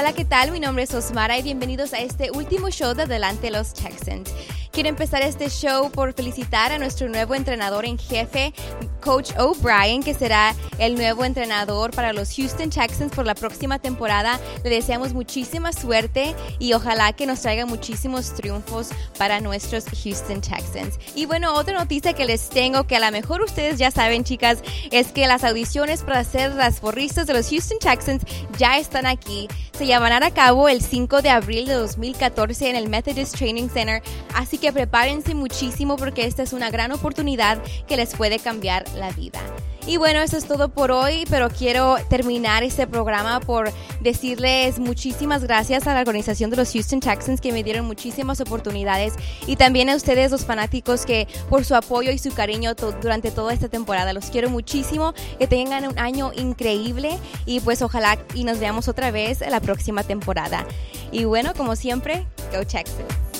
Hola, ¿qué tal? Mi nombre es Osmara y bienvenidos a este último show de Adelante los Texans. Quiero empezar este show por felicitar a nuestro nuevo entrenador en jefe, Coach O'Brien, que será el nuevo entrenador para los Houston Texans por la próxima temporada. Le deseamos muchísima suerte y ojalá que nos traiga muchísimos triunfos para nuestros Houston Texans. Y bueno, otra noticia que les tengo, que a lo mejor ustedes ya saben, chicas, es que las audiciones para ser las porristas de los Houston Texans ya están aquí. Se llevarán a cabo el 5 de abril de 2014 en el Methodist Training Center, así que prepárense muchísimo porque esta es una gran oportunidad que les puede cambiar la vida. Y bueno, eso es todo por hoy, pero quiero terminar este programa por decirles muchísimas gracias a la organización de los Houston Texans, que me dieron muchísimas oportunidades, y también a ustedes, los fanáticos, que por su apoyo y su cariño durante toda esta temporada. Los quiero muchísimo, que tengan un año increíble y pues ojalá y nos veamos otra vez la próxima temporada. Y bueno, como siempre, Go Texans.